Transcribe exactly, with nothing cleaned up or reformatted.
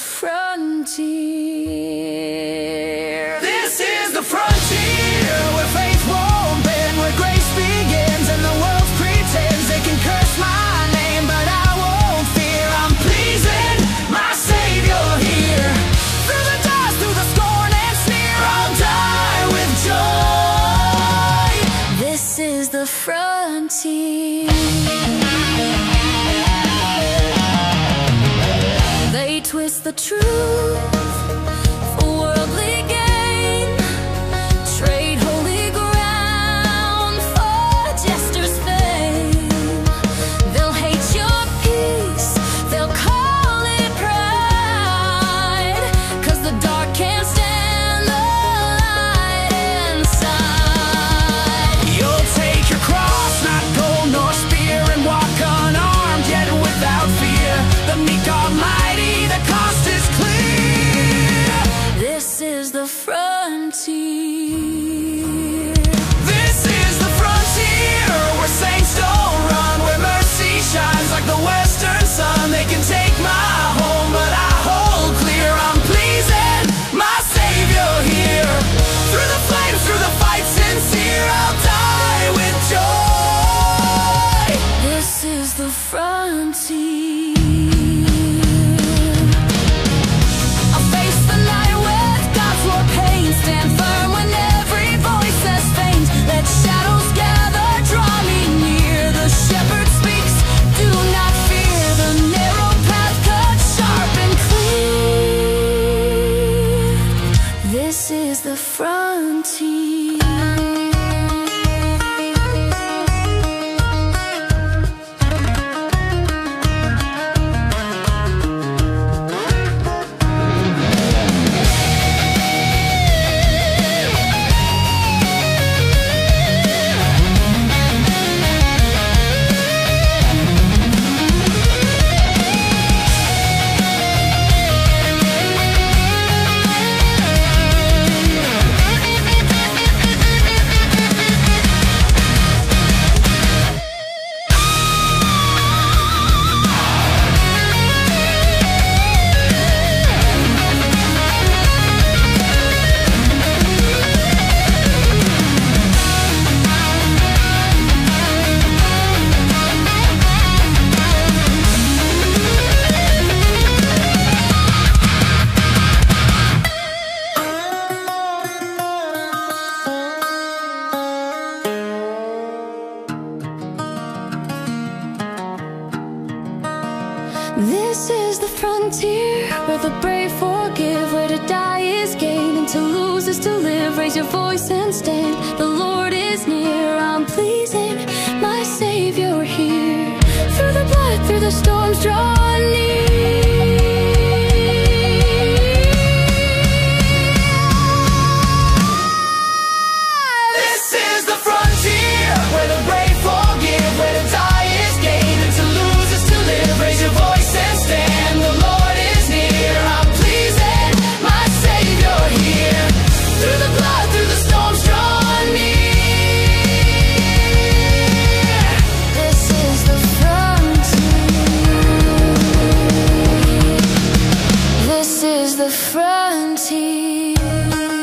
frontier. This is the frontier, where faith won't bend, where grace begins, and the world pretends they can curse my name, but I won't fear. I'm pleasing my Savior here. Through the dust, through the scorn and sneer, I'll die with joy. This is the frontier. They twist the truth for worldly gain, trade holy ground for jester's fame. They'll hate your peace, they'll call it pride, 'cause the dark can't stand the light inside. You'll take your cross, not gold nor spear, and walk unarmed yet without fear. The meek Almighty, the cost is clear. This is the frontier. This is the frontier, where saints don't run, where mercy shines like the western sun. They can take my home, but I hold clear. I'm pleasing my Savior here. Through the flames, through the fight sincere, I'll die with joy. This is the frontier. Stand firm when every voice says faint. Let shadows gather, draw me near. The shepherd speaks, do not fear. The narrow path cut sharp and clear. This is the frontier. This is the frontier, where the brave forgive, where to die is gain and to lose is to live. Raise your voice and stand, the Lord is near. I'm pleasing my Savior here. Through the blood, through the storms, draw near. This is the frontier, where the brave forgive, where to die is gain and to lose is to live. Raise your voice and stand, the Lord is near. I'm pleasing my Savior here. Through the blood, through the storms, draw near. This is the frontier. This is the frontier.